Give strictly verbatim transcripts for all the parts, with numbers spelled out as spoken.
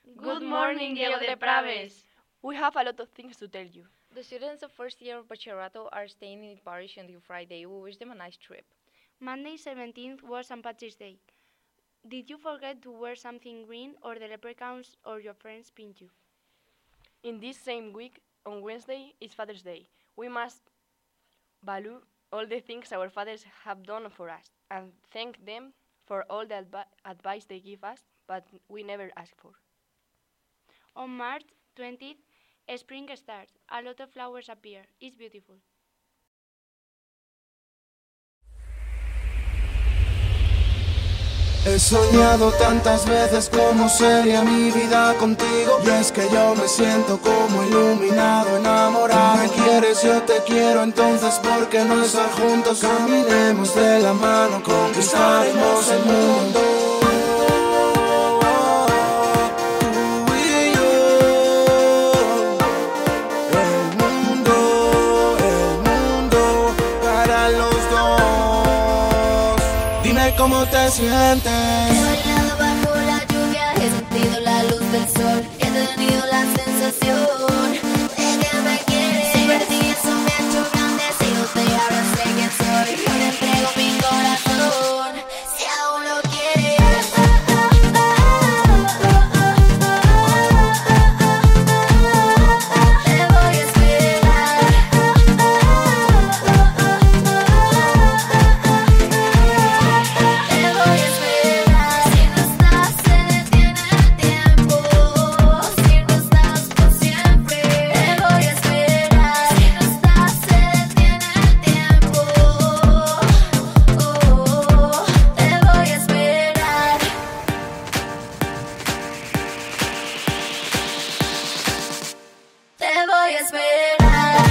Good morning, Diego de Praves. We have a lot of things to tell you. The students of first year of Bachillerato are staying in Paris until Friday. We wish them a nice trip. Monday seventeenth was Saint Patrick's Day. Did you forget to wear something green or the leprechauns or your friends pinned you? In this same week, on Wednesday, is Father's Day. We must value all the things our fathers have done for us and thank them for all the advi- advice they give us, but we never ask for. On March twentieth, spring starts. A lot of flowers appear. It's beautiful. He soñado tantas veces cómo sería mi vida contigo. Y es que yo me siento como iluminado, enamorado. Me quieres, yo te quiero, entonces ¿por qué no estar juntos? Caminemos de la mano, conquistaremos el mundo. Tú y yo, el mundo, el mundo para los dos. Dime cómo te sientes. He bailado bajo la lluvia, he sentido la luz del sol, he tenido la sensación de que me quieres. Si perdí eso me ha hecho grande, si no te ahora sé quién soy. Yo le entrego mi corazón, si aún lo quieres. Te voy a esperar. Te voy a esperar. Si no estás se detiene el tiempo. Si no estás por siempre. Te voy a esperar. Si no estás se detiene el tiempo. Oh, te voy a esperar. Te voy a esperar.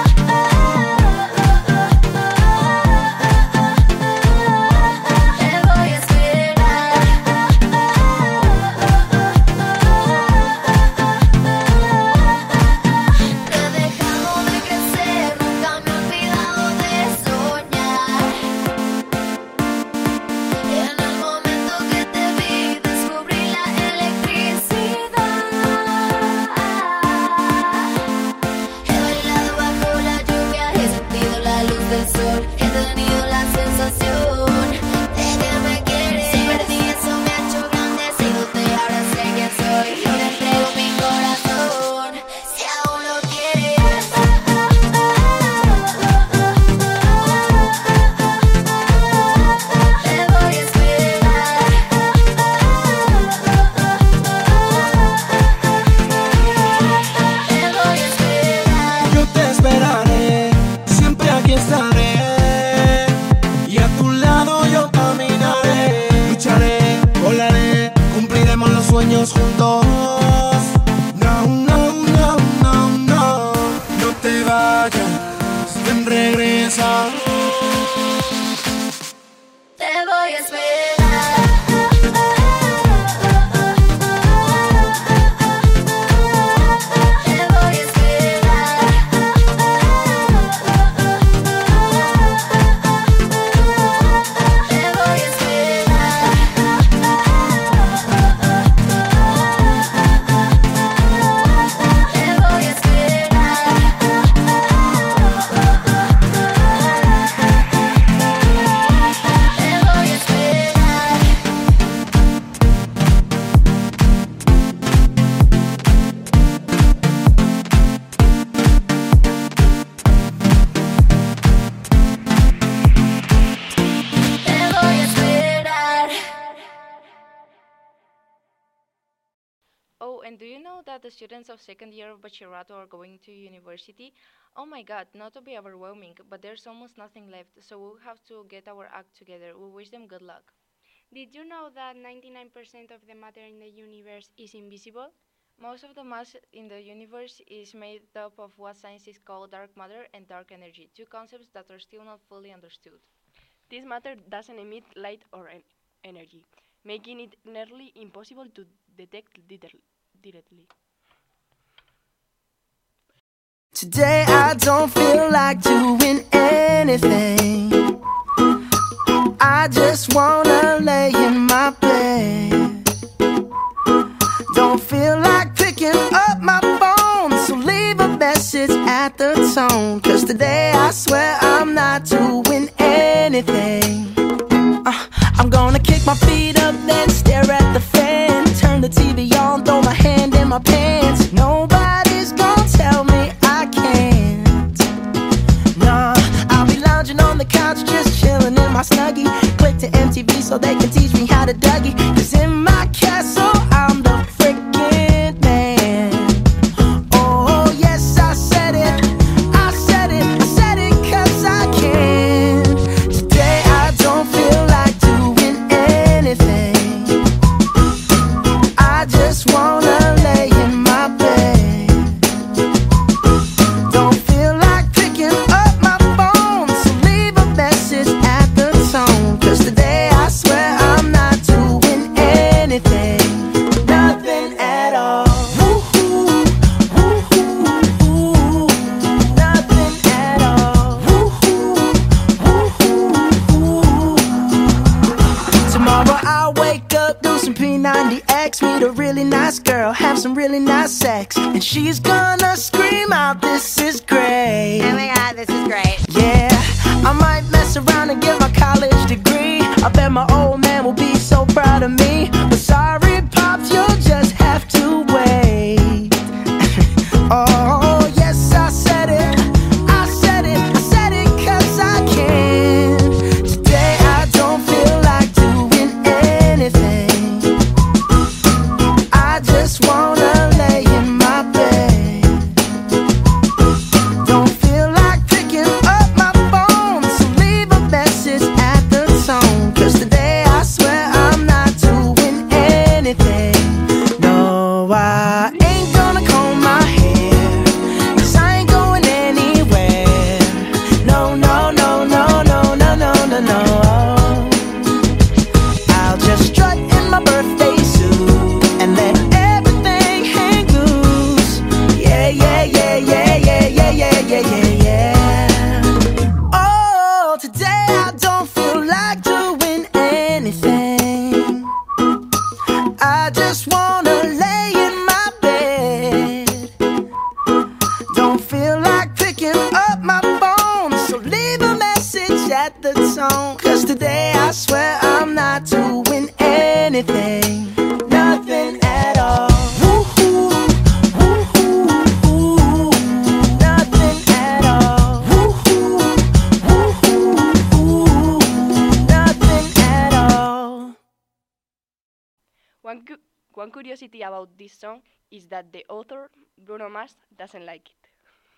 Te voy a esperar. No he dejado de crecer, nunca me he olvidado de soñar. Y en el momento que te vi, descubrí la electricidad. He bailado bajo la lluvia, he sentido la luz del sol, he tenido la sensación de que me quieres. Si perdí eso me ha hecho grande, si no te ahora sé quién soy. Yo le entrego mi corazón, si aún lo quieres. Te voy a esperar. Te voy a esperar. Yo te esperaré, siempre aquí estaré. Y a tu lado yo caminaré. Lucharé, volaré, cumpliremos los sueños juntos. No, no, no, no, no. No te vayas, ven, regresa. Te voy a esperar. Te voy a esperar. Te voy a esperar. Te voy a esperar. Te voy a esperar. Te voy a esperar. Oh, and do you know that the students of second year of Bachillerato are going to university? Oh my god, not to be overwhelming, but there's almost nothing left, so we'll have to get our act together. We wish them good luck. Did you know that ninety-nine percent of the matter in the universe is invisible? Most of the mass in the universe is made up of what science is called dark matter and dark energy, two concepts that are still not fully understood. This matter doesn't emit light or en- energy, making it nearly impossible to detect liter- directly. Today I don't feel like doing anything. I just wanna lay in my bed. Don't Don't feel like picking up my phone, so leave a message at the tone. Cause today I swear I'm not doing anything. uh, I'm gonna kick my feet up, then stare at the fan. Turn the T V on, throw my hand in my pants. Nobody's gonna tell me I can't. Nah, I'll be lounging on the couch, just chilling in my Snuggie. Click to M T V so they can teach me how to Dougie. Cause in my castle I'm the freaking man. Oh yes, I said it, I said it, I said it cause I can. Today I don't feel like doing anything. I just wanna lay in my bed. Don't feel like picking up my phone, so leave a message at the tone. Cause today I swear I'm not doing anything. Nothing at all. Woo-hoo, woo-hoo, woo. Nothing at all. Woo-hoo, woo-hoo, woo. Tomorrow I'll wake up, do some P ninety X, meet a really nice girl, have some really nice sex, and she's gonna scream out, "This is great." Oh my god, this is great. Yeah, I might mess around and get my college degree. I bet my old man will be so proud of me. But sorry, Pops, you'll just have to wait. Oh, yes, I said it, I said it, I said it cause I can. Today I don't feel like doing anything. I just wanna lay in my bed. Don't feel like picking up my phone, so leave a message at the tone. Cause today I swear I'm not doing anything. No, I ain't gonna comb my hair, cause I ain't going anywhere. No, no, no, no, no, no, no, no, no. I'll just strut in my birthday suit and let everything hang loose. Yeah, yeah, yeah, yeah, yeah, yeah, yeah, yeah, yeah, yeah. Oh, today I don't feel like doing anything. I just wanna lay in my bed. Don't feel like picking up my phone, so leave a message at the tone. Cause today I swear I'm not doing anything. Nothing at all. Woo-hoo, woo-hoo, woo. Nothing at all. Woo-hoo, woo-hoo, woo. Nothing at all. One, cu- one curiosity about this song is that the author, Bruno Mars, doesn't like it.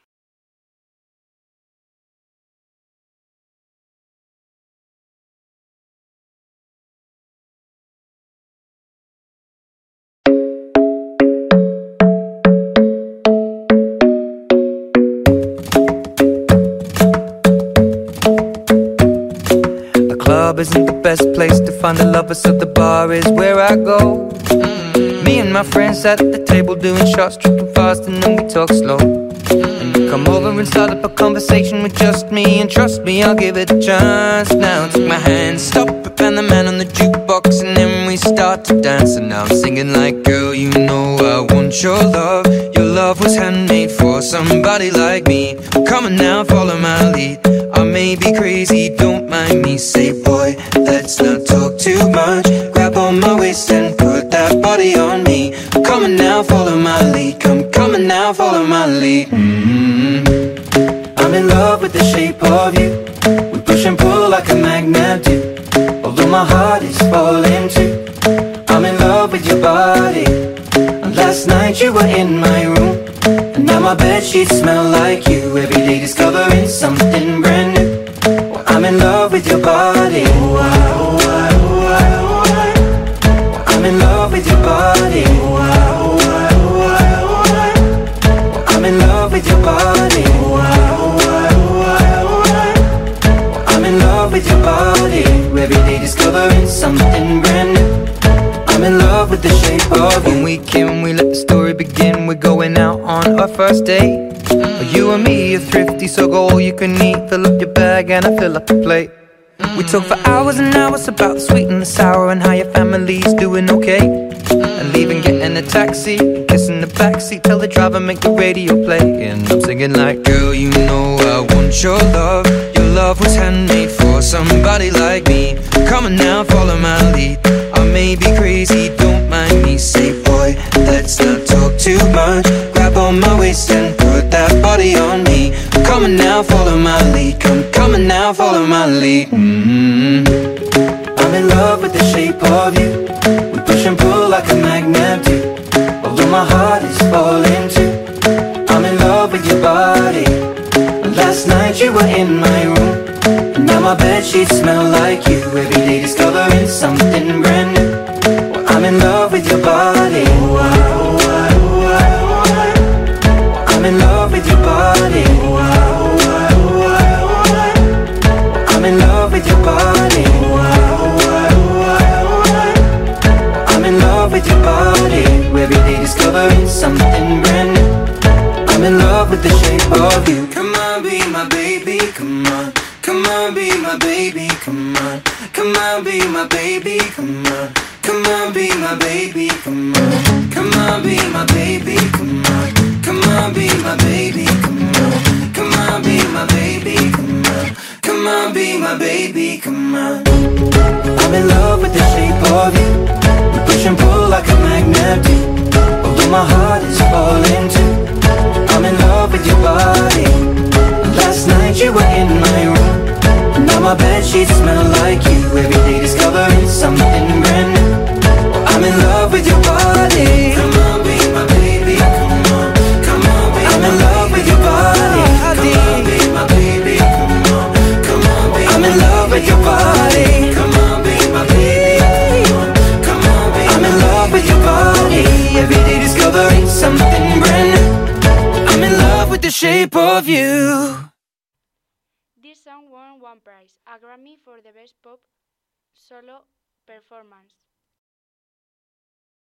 The club isn't the best place to find a lover, so the bar is where I go. Me and my friends sat at the table doing shots, tripping fast, and then we talk slow. And you come over and start up a conversation with just me, and trust me, I'll give it a chance. Now take my hand, stop it, and the man on the jukebox, and then we start to dance. And now I'm singing like, girl, you know I want your love. Your love was handmade for somebody like me. Come on now, follow my lead. I may be crazy, don't mind me. Say, boy, let's not talk too much. Grab on my waist and put that body on me. Come on now, follow my lead. Come, come on now, follow my lead. Mm-hmm. I'm in love with the shape of you. We push and pull like a magnet do. Although my heart is falling too. I'm in love with your body. And last night you were in my room, and now my bedsheets smell like you. Every day discovering something brand new. Well, I'm in love with your body. Oh, I, oh, I, oh, I, oh, I. Well, I'm in love with your body. Oh, I, oh, I, oh, I, oh, I. Well, I'm in love with your body. Oh, I, oh, I, oh, I, oh, I. Well, I'm in love with your body. Every day discovering something brand new. I'm in love with the shape of you. When we came, we let the story begin. We're going out on our first date. You and me are thrifty, so go all you can eat. Fill up your bag and I fill up the plate. We talk for hours and hours about the sweet and the sour and how your family's doing okay. And leaving, getting a taxi, kissing the backseat, tell the driver make the radio play. And I'm singing like, girl, you know I want your love. Your love was handmade for somebody like me. Come on now, follow my lead. I may be crazy, don't mind me. Say, boy, let's not talk too much. Grab on my waist and put that body on me. Come on now, follow my lead. Come, come on now, follow my lead. Mm-hmm. I'm in love with the shape of you. We push and pull like a magnet do. Although my heart is falling too. I'm in love with your body. Last night you were in my room, and now my bedsheets smell like you. Every day discovering something brand new. Well, I'm in love with your body. I'm in love with your body. I'm in love with your body. I'm in love with your body. Every day discovering something brand new. I'm in love with the shape of you. Come on, be my baby, come on. Come on, be my baby, come on. Come on, be my baby, come on. Come on, be my baby, come on. Come on, be my baby, come on. Come on, be my baby, come on. Come on, be my baby, come on. Come on, be my baby, come on. I'm in love with the shape of you. We push and pull like a magnet do. Although my heart is falling too. I'm in love with your body. Last night you were in my room, and now my bedsheets smell like you. Every day discovering something brand new. Well, I'm in love with your body. Come on, be my baby, come on. Come on, be I'm in love with your body. Come on, be my baby, come on. Come on, be I'm in love with your body. Come on, be my baby, come on. Come on, be I'm in love with your body. Every day discovering something brand new. I'm in love with the shape of you. This song won one prize, a Grammy for the Best Pop Solo Performance.